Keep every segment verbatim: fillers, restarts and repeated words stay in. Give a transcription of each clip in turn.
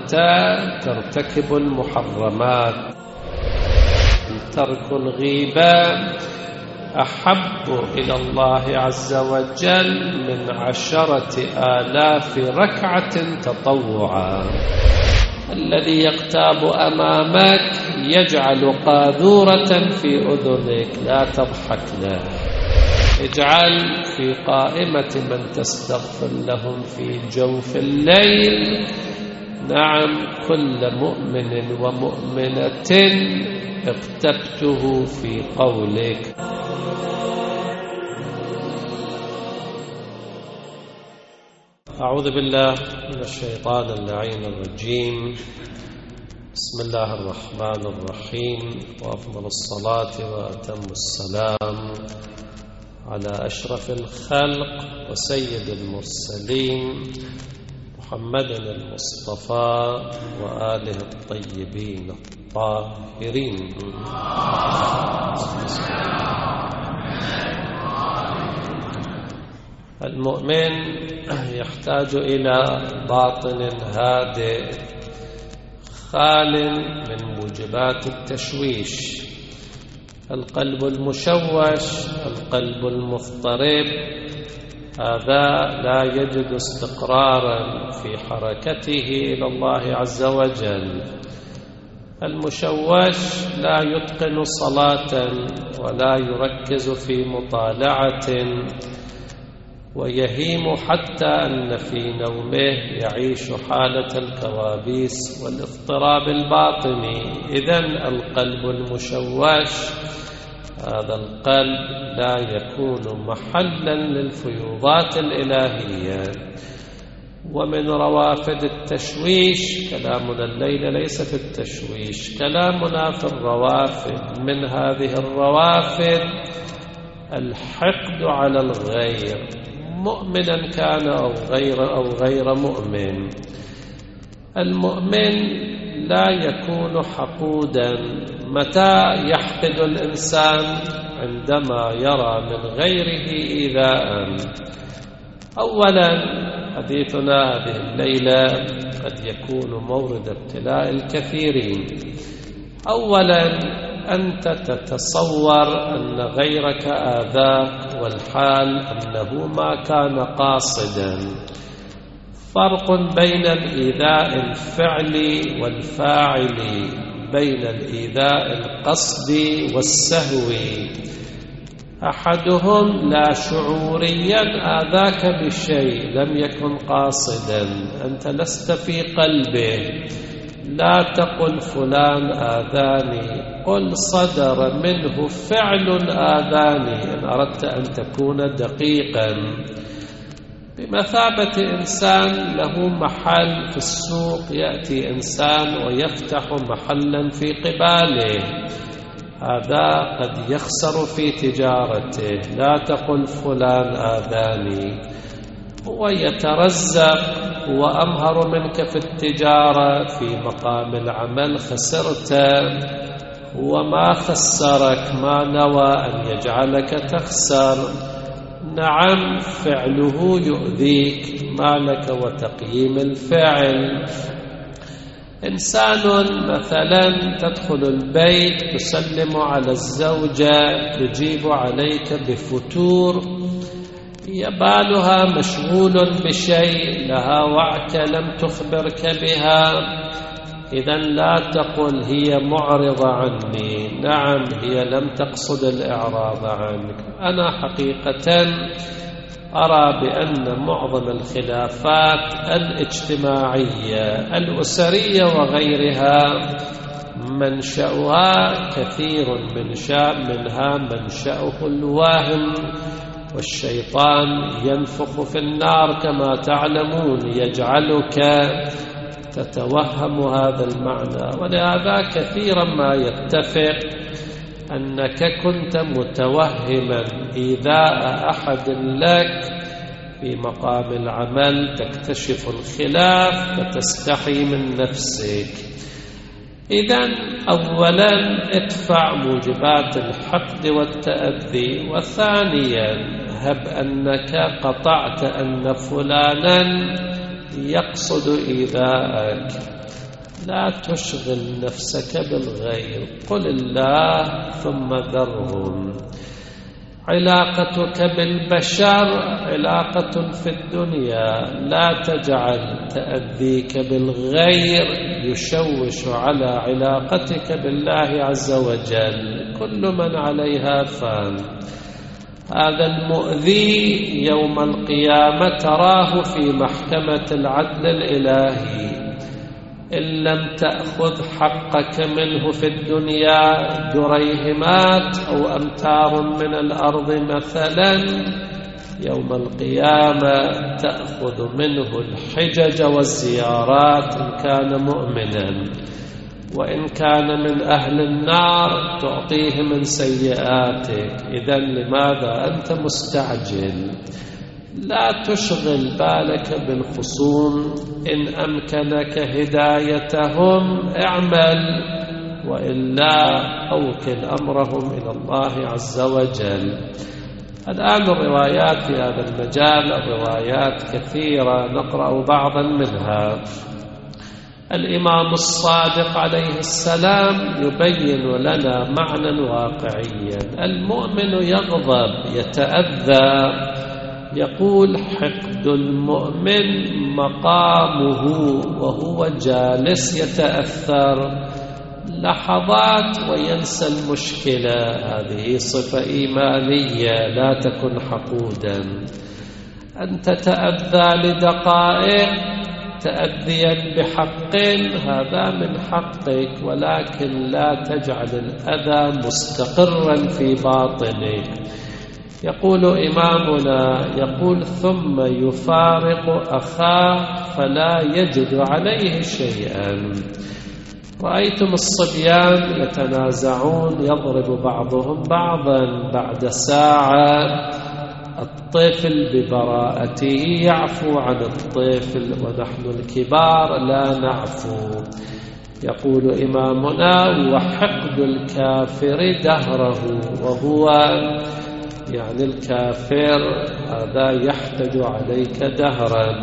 متى ترتكب المحرمات. ترك الغيبة أحب إلى الله عز وجل من عشرة آلاف ركعة تطوعا. الذي يغتاب أمامك يجعل قاذورة في أذنك، لا تضحك له. اجعل في قائمة من تستغفر لهم في جوف الليل. نعم، كل مؤمن ومؤمنة اغتبته في قولك. أعوذ بالله من الشيطان اللعين الرجيم. بسم الله الرحمن الرحيم، وأفضل الصلاة وأتم السلام على أشرف الخلق وسيد المرسلين محمد المصطفى وآله الطيبين الطاهرين. المؤمن يحتاج إلى باطن هادئ خال من موجبات التشويش. القلب المشوش، القلب المضطرب، هذا لا يجد استقرارا في حركته إلى الله عز وجل. المشوش لا يتقن صلاة ولا يركز في مطالعة، ويهيم حتى أن في نومه يعيش حالة الكوابيس والاضطراب الباطني. إذن القلب المشوش، هذا القلب لا يكون محلا للفيوضات الإلهية. ومن روافد التشويش، كلامنا الليلة ليس في التشويش، كلامنا في الروافد. من هذه الروافد الحقد على الغير، مؤمنا كان أو غير أو غير مؤمن. المؤمن لا يكون حقودا. متى يحقد الإنسان؟ عندما يرى من غيره إيذاء. أولا، حديثنا هذه الليلة قد يكون مورد ابتلاء الكثيرين. أولا، أنت تتصور أن غيرك آذاك والحال أنه ما كان قاصدا. فرق بين الإيذاء الفعلي والفاعلي، بين الإيذاء القصدي والسهوي. أحدهم لا شعوريا آذاك بشيء لم يكن قاصدا، أنت لست في قلبه. لا تقل فلان آذاني، قل صدر منه فعل آذاني إن أردت أن تكون دقيقا. بمثابة إنسان له محل في السوق، يأتي إنسان ويفتح محلا في قباله، هذا قد يخسر في تجارته. لا تقل فلان آذاني، هو يترزق وأمهر منك في التجارة، في مقام العمل خسرت. وما خسرك، ما نوى أن يجعلك تخسر. نعم، فعله يؤذيك، ما لك وتقييم الفعل. إنسان مثلا تدخل البيت تسلم على الزوجة، تجيب عليك بفتور، يبالها مشغول بشيء، لها وعك لم تخبرك بها. إذن لا تقل هي معرضة عني. نعم، هي لم تقصد الإعراض عنك. أنا حقيقة أرى بأن معظم الخلافات الاجتماعية الأسرية وغيرها منشأها كثير من شاء منها منشأه الوهم، والشيطان ينفخ في النار كما تعلمون، يجعلك تتوهم هذا المعنى. ولهذا كثيرا ما يتفق أنك كنت متوهما إيذاء أحد لك في مقام العمل، تكتشف الخلاف فتستحي من نفسك. إذن أولا ادفع موجبات الحقد والتأذي، وثانيا هب أنك قطعت أن فلانا يقصد إيذاءك. لا تشغل نفسك بالغير، قل الله ثم ذرهم. علاقتك بالبشر علاقة في الدنيا، لا تجعل تأذيك بالغير يشوش على علاقتك بالله عز وجل. كل من عليها فان. هذا المؤذي يوم القيامة تراه في محكمة العدل الإلهي، إن لم تأخذ حقك منه في الدنيا دريهمات أو أمتار من الأرض مثلا، يوم القيامة تأخذ منه الحجج والزيارات إن كان مؤمنا، وإن كان من أهل النار تعطيه من سيئاتك. إذن لماذا أنت مستعجل؟ لا تشغل بالك بالخصوم، إن أمكنك هدايتهم اعمل، وإلا أوكل أمرهم إلى الله عز وجل. الآن الروايات في هذا المجال الروايات كثيرة، نقرأ بعضا منها. الإمام الصادق عليه السلام يبين لنا معنى واقعيا. المؤمن يغضب يتأذى، يقول حقد المؤمن مقامه وهو جالس يتأثر لحظات وينسى المشكلة. هذه صفة إيمانية، لا تكن حقودا. أن تتأذى لدقائق تأذيا بحق هذا من حقك، ولكن لا تجعل الأذى مستقرا في باطنك. يقول إمامنا يقول ثم يفارق أخاه فلا يجد عليه شيئا. رأيتم الصبيان يتنازعون، يضرب بعضهم بعضا، بعد ساعة الطفل ببراءته يعفو عن الطفل، ونحن الكبار لا نعفو. يقول إمامنا وحقد الكافر دهره، وهو يعني الكافر هذا يحتج عليك دهرا.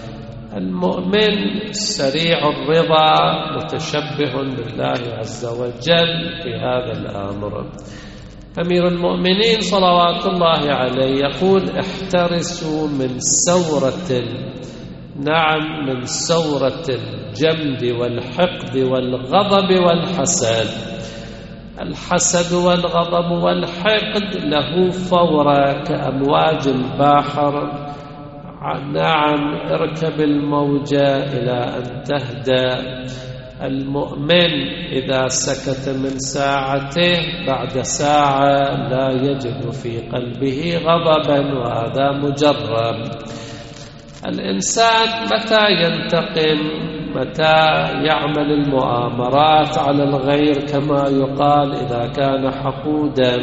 المؤمن سريع الرضا متشبه بالله عز وجل في هذا الأمر. أمير المؤمنين صلوات الله عليه يقول احترسوا من سورة نعم من سورة الجمد والحقد والغضب والحسد. الحسد والغضب والحقد له فورة كأمواج البحر، نعم اركب الموجة إلى أن تهدى. المؤمن إذا سكت من ساعته بعد ساعة لا يجد في قلبه غضبا، وهذا مجرب. الإنسان متى ينتقم؟ متى يعمل المؤامرات على الغير كما يقال إذا كان حقودا.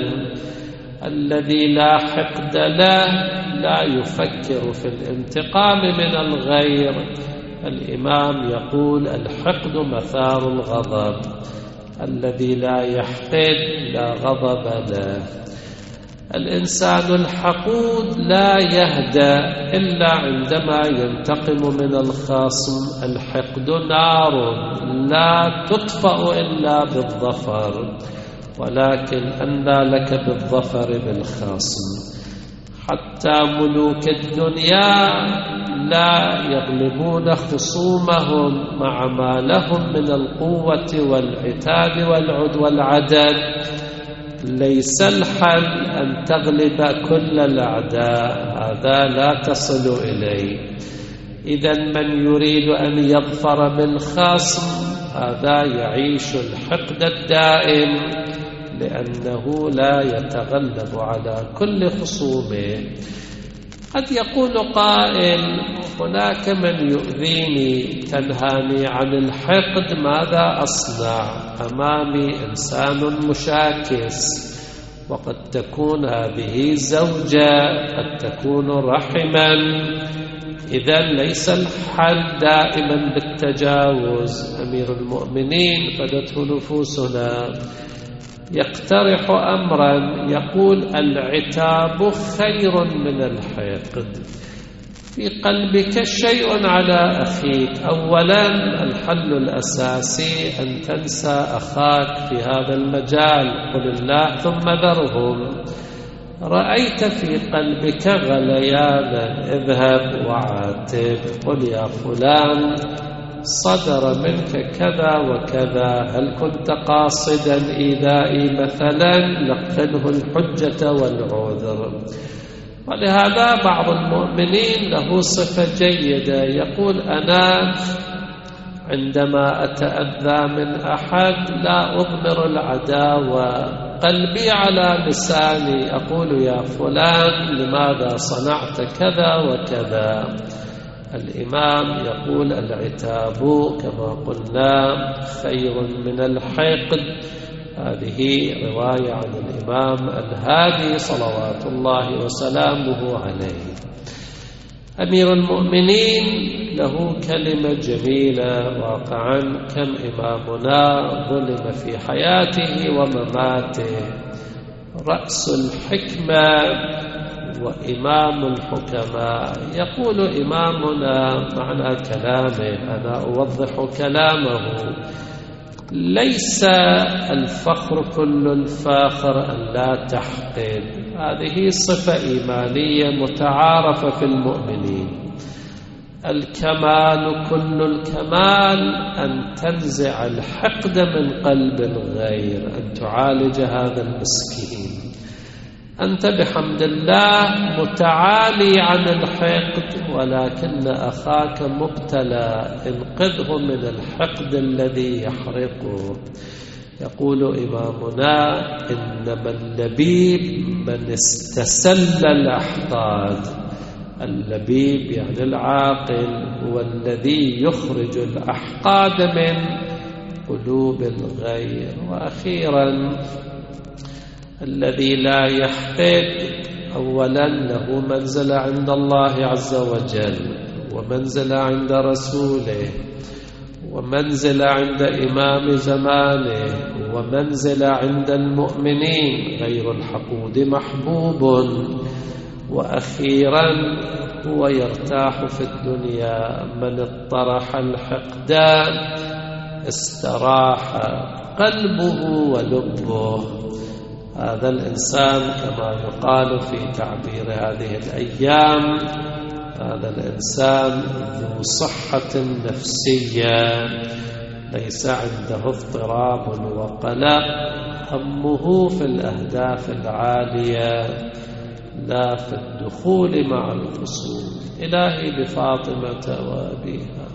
الذي لا حقد له لا يفكر في الانتقام من الغير. الإمام يقول الحقد مثار الغضب، الذي لا يحقد لا غضب له. الإنسان الحقود لا يهدى إلا عندما ينتقم من الخصم. الحقد نار لا تطفأ إلا بالظفر، ولكن أنى لك بالظفر بالخصم. حتى ملوك الدنيا لا يغلبون خصومهم مع ما لهم من القوة والعتاد والعد والعدد. ليس الحل أن تغلب كل الأعداء، هذا لا تصل إليه. إذن من يريد أن يظفر بالخصم هذا يعيش الحقد الدائم، لأنه لا يتغلب على كل خصومه. قد يقول قائل هناك من يؤذيني تنهاني عن الحقد، ماذا أصنع؟ أمامي إنسان مشاكس، وقد تكون هذه زوجة، قد تكون رحما. إذن ليس الحل دائما بالتجاوز. أمير المؤمنين فدته نفوسنا يقترح أمرا، يقول العتاب خير من الحقد. في قلبك شيء على أخيك. أولا الحل الأساسي أن تنسى أخاك في هذا المجال، قل الله ثم ذرهم. رأيت في قلبك غليانا، اذهب وعاتب، قل يا فلان صدر منك كذا وكذا، هل كنت قاصدا إيذائي مثلا؟ لقنه الحجة والعذر. ولهذا بعض المؤمنين له صفة جيدة، يقول أنا عندما أتأذى من أحد لا أضمر العداوة، قلبي على لساني، أقول يا فلان لماذا صنعت كذا وكذا. الإمام يقول العتاب كما قلنا خير من الحقد. هذه رواية عن الإمام الهادي صلوات الله وسلامه عليه. أمير المؤمنين له كلمة جميلة واقعا، كم إمامنا ظلم في حياته ومماته، رأس الحكمة وإمام الحكماء. يقول إمامنا معنى كلامه، أنا أوضح كلامه: ليس الفخر كل الفاخر أن لا تحقد. هذه صفة إيمانية متعارفة في المؤمنين. الكمال كل الكمال أن تنزع الحقد من قلب الغير، أن تعالج هذا المسكين. أنت بحمد الله متعالي عن الحقد، ولكن أخاك مبتلى، انقذه من الحقد الذي يحرقه. يقول إمامنا: إنما اللبيب من استسل الأحقاد. اللبيب يعني العاقل، هو الذي يخرج الأحقاد من قلوب الغير. وأخيرا الذي لا يحقد أولا له منزلة عند الله عز وجل، ومنزلة عند رسوله، ومنزلة عند إمام زمانه، ومنزلة عند المؤمنين. غير الحقود محبوب. وأخيرا هو يرتاح في الدنيا. من اطرح الحقدان استراح قلبه ولبه. هذا الإنسان كما يقال في تعبير هذه الأيام، هذا الإنسان ذو صحة نفسية، ليس عنده اضطراب وقلق، همه في الأهداف العالية لا في الدخول مع الفصول. إلهي بفاطمة وأبيها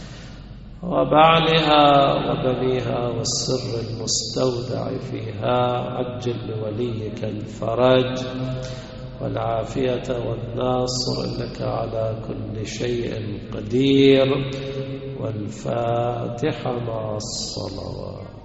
وبعلها وبنيها والسر المستودع فيها، عجل لوليك الفرج والعافية والناصر، إنك على كل شيء قدير. والفاتحة مع الصلوات.